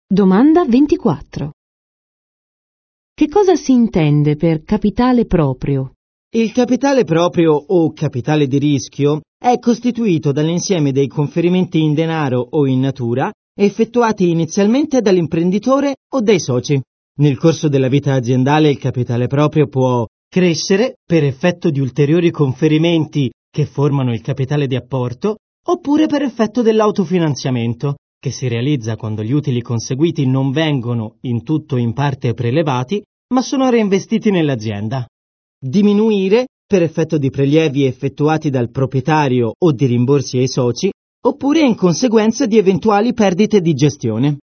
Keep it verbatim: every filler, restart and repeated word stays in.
Domanda ventiquattro. Che cosa si intende per capitale proprio? Il capitale proprio o capitale di rischio è costituito dall'insieme dei conferimenti in denaro o in natura effettuati inizialmente dall'imprenditore o dai soci. Nel corso della vita aziendale il capitale proprio può crescere per effetto di ulteriori conferimenti che formano il capitale di apporto oppure per effetto dell'autofinanziamento, che si realizza quando gli utili conseguiti non vengono in tutto o in parte prelevati, ma sono reinvestiti nell'azienda. Diminuire per effetto di prelievi effettuati dal proprietario o di rimborsi ai soci, oppure in conseguenza di eventuali perdite di gestione.